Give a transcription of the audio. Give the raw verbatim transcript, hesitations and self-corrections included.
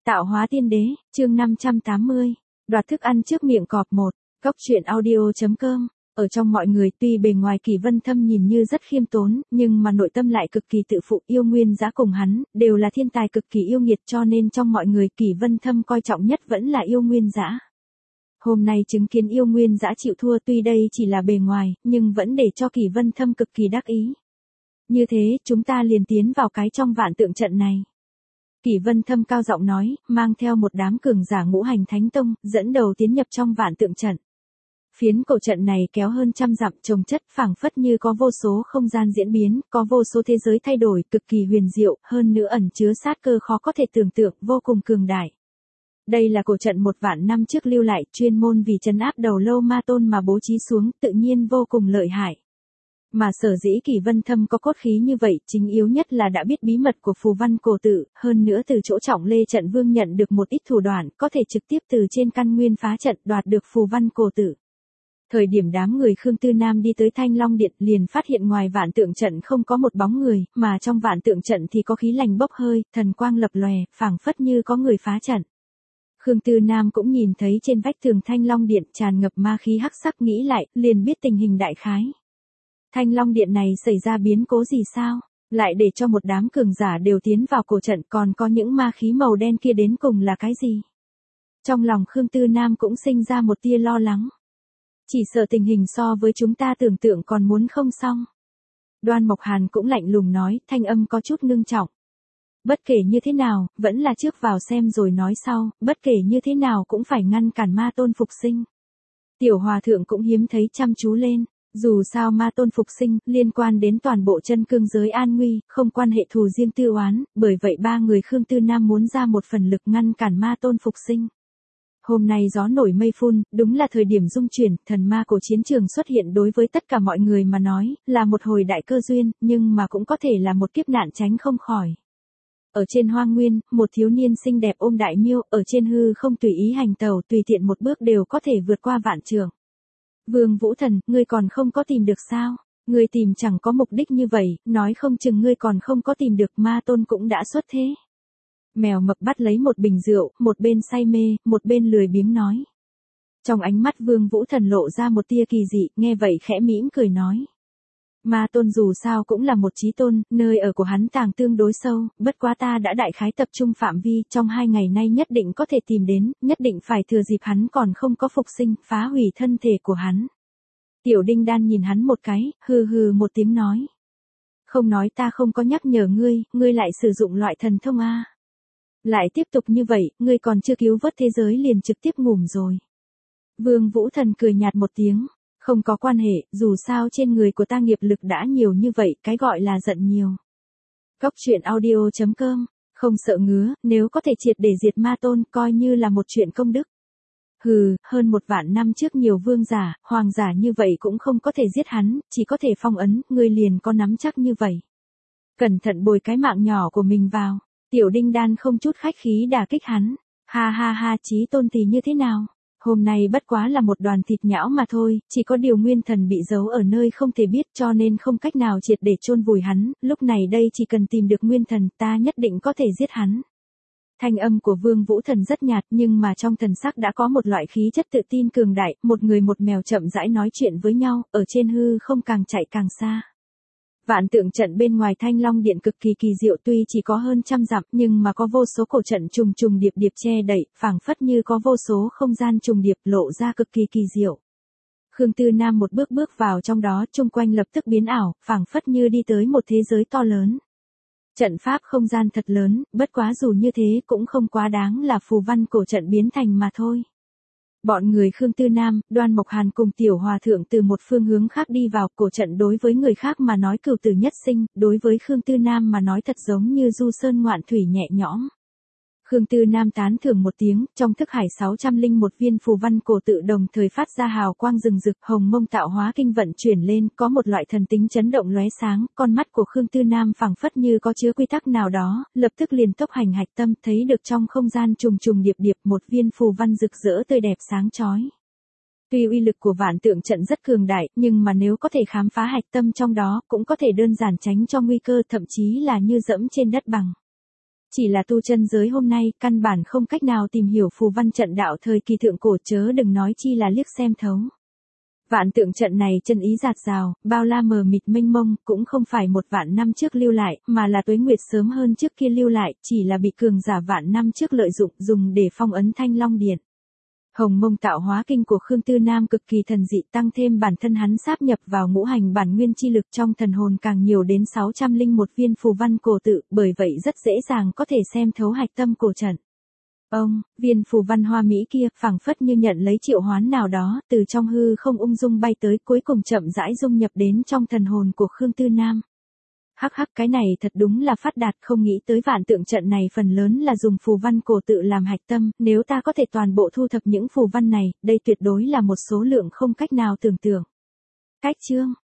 Tạo hóa tiên đế, chương năm trăm tám mươi. Đoạt thức ăn trước miệng cọp một. Cốc truyện audio chấm com. Ở trong mọi người tuy bề ngoài Kỷ Vân Thâm nhìn như rất khiêm tốn, nhưng mà nội tâm lại cực kỳ tự phụ. Yêu Nguyên Dã cùng hắn, đều là thiên tài cực kỳ yêu nghiệt, cho nên trong mọi người Kỷ Vân Thâm coi trọng nhất vẫn là Yêu Nguyên Dã. Hôm nay chứng kiến Yêu Nguyên Dã chịu thua, tuy đây chỉ là bề ngoài, nhưng vẫn để cho Kỷ Vân Thâm cực kỳ đắc ý. Như thế, chúng ta liền tiến vào cái trong vạn tượng trận này. Kỷ Vân Thâm cao giọng nói, mang theo một đám cường giả ngũ hành thánh tông, dẫn đầu tiến nhập trong vạn tượng trận. Phiến cổ trận này kéo hơn trăm dặm, trồng chất phảng phất như có vô số không gian diễn biến, có vô số thế giới thay đổi, cực kỳ huyền diệu, hơn nữa ẩn chứa sát cơ khó có thể tưởng tượng, vô cùng cường đại. Đây là cổ trận một vạn năm trước lưu lại, chuyên môn vì trấn áp đầu lâu ma tôn mà bố trí xuống, tự nhiên vô cùng lợi hại. Mà sở dĩ Kỷ Vân Thâm có cốt khí như vậy, chính yếu nhất là đã biết bí mật của phù văn cổ tự, hơn nữa từ chỗ Trọng Lê trận vương nhận được một ít thủ đoạn, có thể trực tiếp từ trên căn nguyên phá trận đoạt được phù văn cổ tự. Thời điểm đám người Khương Tư Nam đi tới Thanh Long Điện, liền phát hiện ngoài vạn tượng trận không có một bóng người, mà trong vạn tượng trận thì có khí lành bốc hơi, thần quang lập lòe, phảng phất như có người phá trận. Khương Tư Nam cũng nhìn thấy trên vách tường Thanh Long Điện tràn ngập ma khí hắc sắc, nghĩ lại, liền biết tình hình đại khái. Thanh Long Điện này xảy ra biến cố gì sao? Lại để cho một đám cường giả đều tiến vào cổ trận, còn có những ma khí màu đen kia đến cùng là cái gì? Trong lòng Khương Tư Nam cũng sinh ra một tia lo lắng. Chỉ sợ tình hình so với chúng ta tưởng tượng còn muốn không xong. Đoan Mộc Hàn cũng lạnh lùng nói, thanh âm có chút ngưng trọng. Bất kể như thế nào, vẫn là trước vào xem rồi nói sau, bất kể như thế nào cũng phải ngăn cản ma tôn phục sinh. Tiểu Hòa Thượng cũng hiếm thấy chăm chú lên. Dù sao ma tôn phục sinh, liên quan đến toàn bộ chân cương giới an nguy, không quan hệ thù riêng tư oán, bởi vậy ba người Khương Tư Nam muốn ra một phần lực ngăn cản ma tôn phục sinh. Hôm nay gió nổi mây phun, đúng là thời điểm dung chuyển, thần ma cổ chiến trường xuất hiện đối với tất cả mọi người mà nói, là một hồi đại cơ duyên, nhưng mà cũng có thể là một kiếp nạn tránh không khỏi. Ở trên hoang nguyên, một thiếu niên xinh đẹp ôm đại miêu, ở trên hư không tùy ý hành tẩu, tùy tiện một bước đều có thể vượt qua vạn trượng. Vương Vũ Thần, ngươi còn không có tìm được sao? Ngươi tìm chẳng có mục đích như vậy, nói không chừng ngươi còn không có tìm được, ma tôn cũng đã xuất thế. Mèo mập bắt lấy một bình rượu, một bên say mê, một bên lười biếng nói. Trong ánh mắt Vương Vũ Thần lộ ra một tia kỳ dị, nghe vậy khẽ mỉm cười nói. Ma tôn dù sao cũng là một chí tôn, nơi ở của hắn tàng tương đối sâu, bất quá ta đã đại khái tập trung phạm vi, trong hai ngày nay nhất định có thể tìm đến, nhất định phải thừa dịp hắn còn không có phục sinh, phá hủy thân thể của hắn. Tiểu Đinh Đan nhìn hắn một cái, hừ hừ một tiếng nói. Không nói ta không có nhắc nhở ngươi, ngươi lại sử dụng loại thần thông a. Lại tiếp tục như vậy, ngươi còn chưa cứu vớt thế giới liền trực tiếp ngủm rồi. Vương Vũ Thần cười nhạt một tiếng. Không có quan hệ, dù sao trên người của ta nghiệp lực đã nhiều như vậy, cái gọi là giận nhiều. Cốc truyện audio chấm com, không sợ ngứa, nếu có thể triệt để diệt ma tôn, coi như là một chuyện công đức. Hừ, hơn một vạn năm trước nhiều vương giả, hoàng giả như vậy cũng không có thể giết hắn, chỉ có thể phong ấn, ngươi liền có nắm chắc như vậy. Cẩn thận bồi cái mạng nhỏ của mình vào. Tiểu Đinh Đan không chút khách khí đả kích hắn. Ha ha ha, chí tôn thì như thế nào? Hôm nay bất quá là một đoàn thịt nhão mà thôi, chỉ có điều nguyên thần bị giấu ở nơi không thể biết, cho nên không cách nào triệt để chôn vùi hắn, lúc này đây chỉ cần tìm được nguyên thần, ta nhất định có thể giết hắn. Thanh âm của Vương Vũ Thần rất nhạt, nhưng mà trong thần sắc đã có một loại khí chất tự tin cường đại, một người một mèo chậm rãi nói chuyện với nhau, ở trên hư không càng chạy càng xa. Vạn tượng trận bên ngoài Thanh Long Điện cực kỳ kỳ diệu, tuy chỉ có hơn trăm dặm, nhưng mà có vô số cổ trận trùng trùng điệp điệp che đậy, phảng phất như có vô số không gian trùng điệp lộ ra cực kỳ kỳ diệu. Khương Tư Nam một bước bước vào trong đó, chung quanh lập tức biến ảo, phảng phất như đi tới một thế giới to lớn. Trận pháp không gian thật lớn, bất quá dù như thế cũng không quá đáng là phù văn cổ trận biến thành mà thôi. Bọn người Khương Tư Nam, Đoan Mộc Hàn cùng Tiểu Hòa Thượng từ một phương hướng khác đi vào, cổ trận đối với người khác mà nói cửu tử nhất sinh, đối với Khương Tư Nam mà nói thật giống như du sơn ngoạn thủy nhẹ nhõm. Khương Tư Nam tán thưởng một tiếng, trong thức hải sáu trăm linh một viên phù văn cổ tự đồng thời phát ra hào quang rừng rực, hồng mông tạo hóa kinh vận chuyển lên, có một loại thần tính chấn động lóe sáng, con mắt của Khương Tư Nam phảng phất như có chứa quy tắc nào đó, lập tức liền tốc hành hạch tâm, thấy được trong không gian trùng trùng điệp điệp một viên phù văn rực rỡ tươi đẹp sáng chói. Tuy uy lực của vạn tượng trận rất cường đại, nhưng mà nếu có thể khám phá hạch tâm trong đó, cũng có thể đơn giản tránh cho nguy cơ, thậm chí là như dẫm trên đất bằng. Chỉ là tu chân giới hôm nay, căn bản không cách nào tìm hiểu phù văn trận đạo thời kỳ thượng cổ, chớ đừng nói chi là liếc xem thấu. Vạn tượng trận này chân ý dạt dào, bao la mờ mịt mênh mông, cũng không phải một vạn năm trước lưu lại, mà là tuế nguyệt sớm hơn trước kia lưu lại, chỉ là bị cường giả vạn năm trước lợi dụng, dùng để phong ấn Thanh Long Điện. Hồng Mông tạo hóa kinh của Khương Tư Nam cực kỳ thần dị, tăng thêm bản thân hắn sáp nhập vào ngũ hành bản nguyên chi lực trong thần hồn càng nhiều đến sáu trăm lẻ một viên phù văn cổ tự, bởi vậy rất dễ dàng có thể xem thấu hạch tâm cổ trận. Ông, viên phù văn hoa mỹ kia, phảng phất như nhận lấy triệu hoán nào đó, từ trong hư không ung dung bay tới, cuối cùng chậm rãi dung nhập đến trong thần hồn của Khương Tư Nam. Hắc hắc, cái này thật đúng là phát đạt, không nghĩ tới vạn tượng trận này phần lớn là dùng phù văn cổ tự làm hạch tâm, nếu ta có thể toàn bộ thu thập những phù văn này, đây tuyệt đối là một số lượng không cách nào tưởng tượng. Cách chương